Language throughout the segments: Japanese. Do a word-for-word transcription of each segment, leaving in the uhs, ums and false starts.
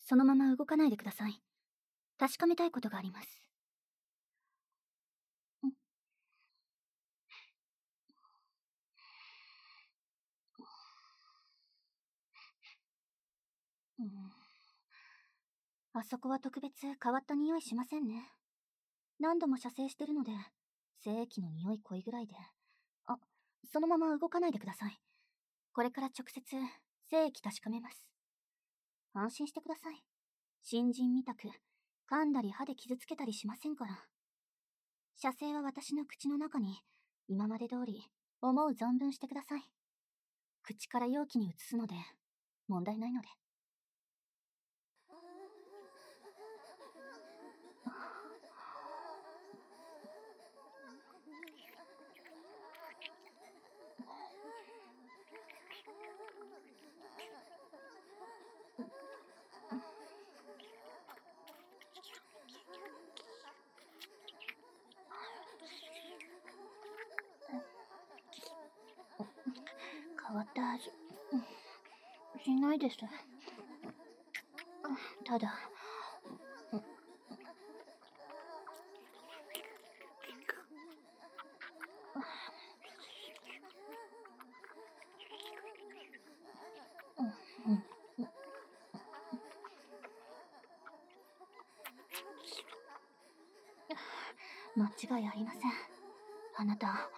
そのまま動かないでください。確かめたいことがあります。うん、あそこは特別変わった匂いしませんね。何度も射精してるので、精液の匂い濃いぐらいで。あ、そのまま動かないでください。これから直接、精液確かめます。安心してください。新人みたく、噛んだり歯で傷つけたりしませんから。射精は私の口の中に、今まで通り、思う存分してください。口から容器に移すので、問題ないので。変わった味、しないです。ただ、間違いありません。あなた、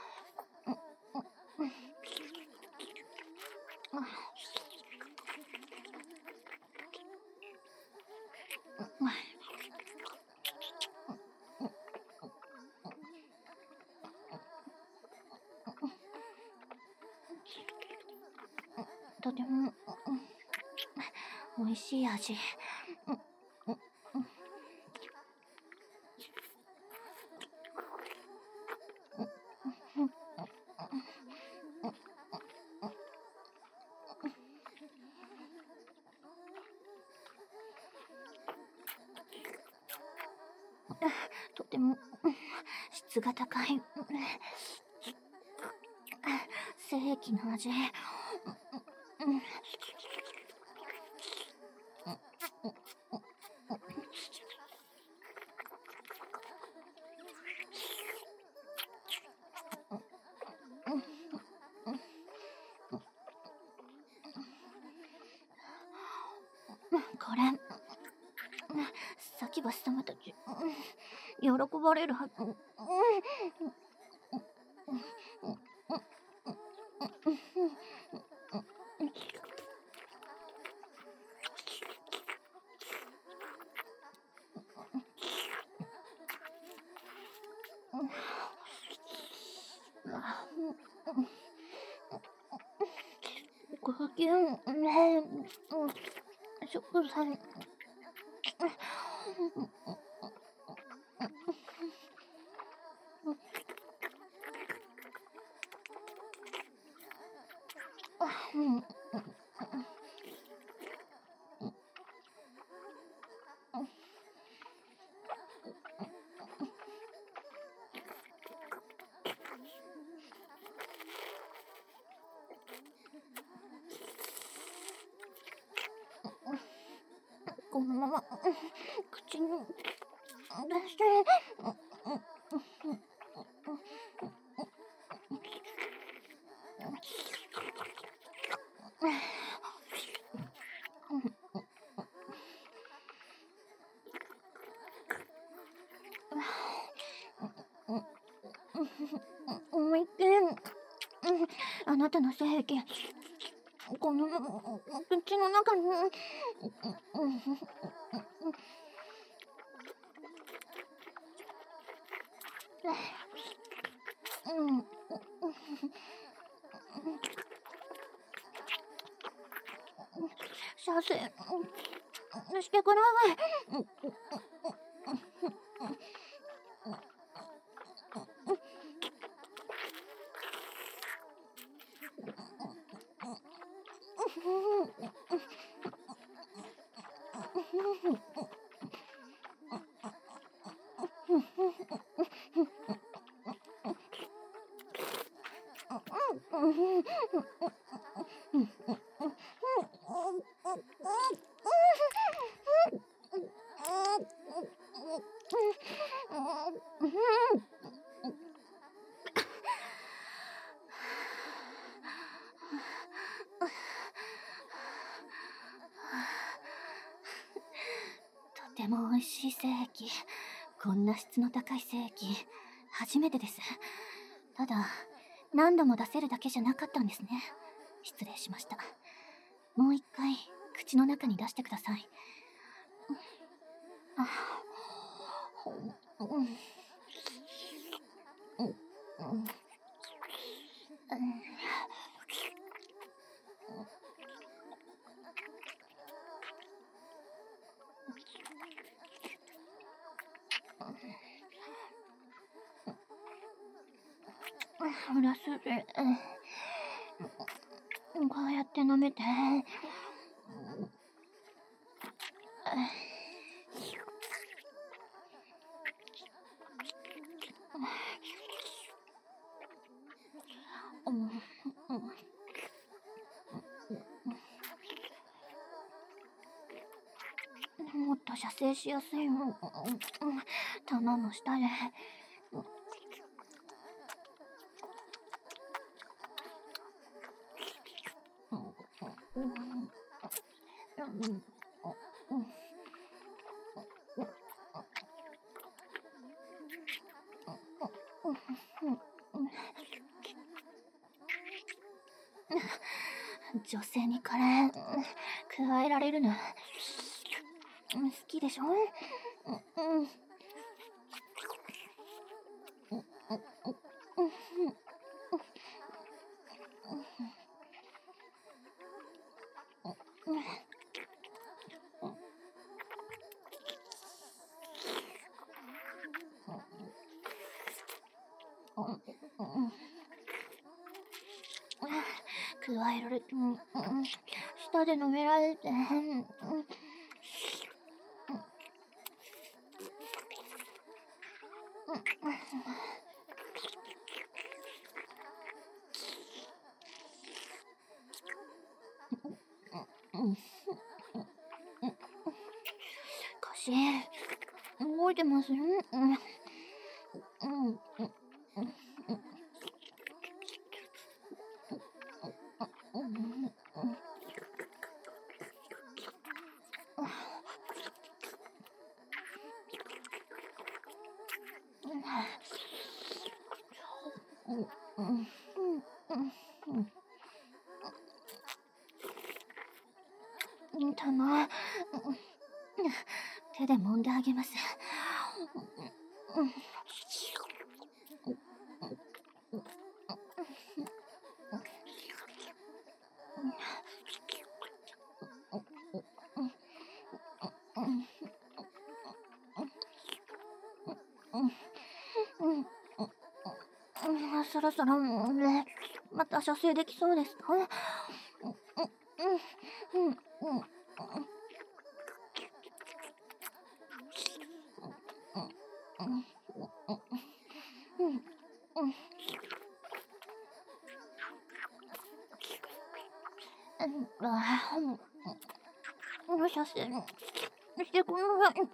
とても、美味しい味。とても質が高い精液の味。これ、サキバス様たち、喜ばれるはず。ごきゅんね、食材。このまま口に出して。思いっきり、あなたの精液、この口の中に。射精してください。 ても美味しい精液。こんな質の高い精液、初めてです。ただ、何度も出せるだけじゃなかったんですね。失礼しました。もう一回、口の中に出してください。あ、うん、うん、うん、うん。グラスで、こうやって舐めて、うん、もっと射精しやすいもん、棚の下で。女性にカレー加えられるの好きでしょ？うん。加えられて、うん、舌で飲められて、うん、腰、動いてます？うん、うん、うん、棚、手で揉んであげます。そろそろ、ね、また射精できそうですか？射精してください。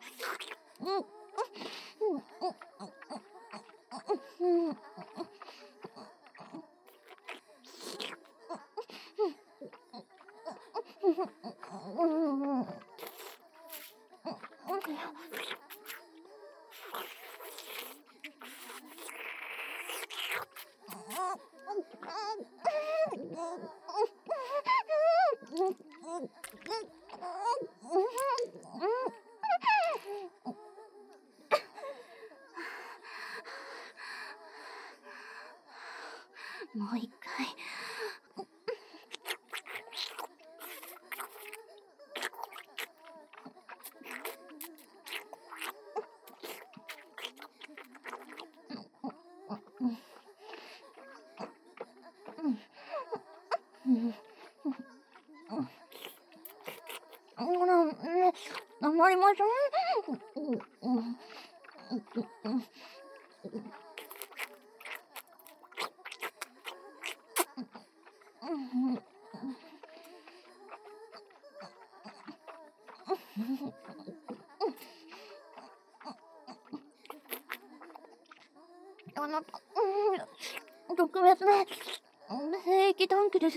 もう一回。黙りましょう。あなた、特別な精液タンクです。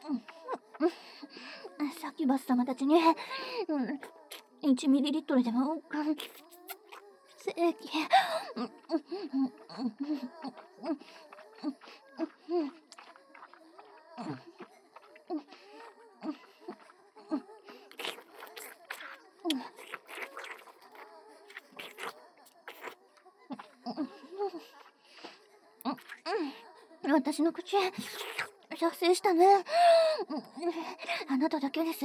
サキュバス様たちに、いちミリリットルでも、精液。私の口、射精したね。あなただけです。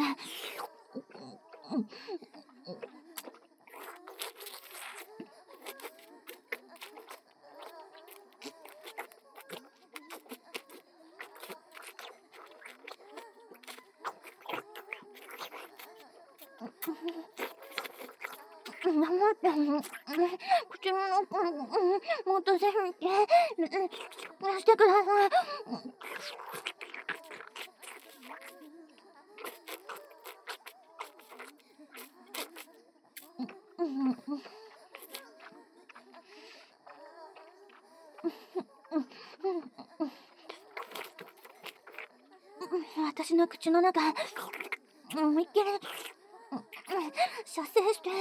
黙って、口の中にもっと精液してください。私の口の中、思いっきり射精して、